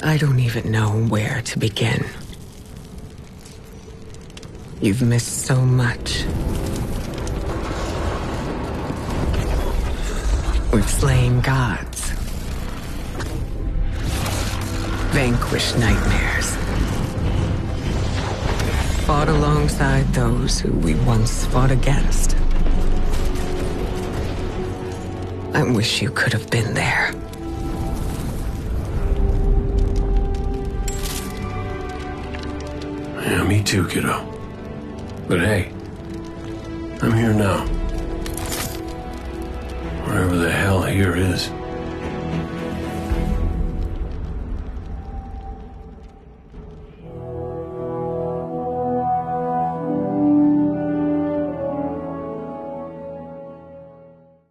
I don't even know where to begin. You've missed so much. We've slain gods, vanquished nightmares, fought alongside those who we once fought against. I wish you could have been there. Yeah, me too, kiddo. But hey, I'm here now. Wherever the hell here is.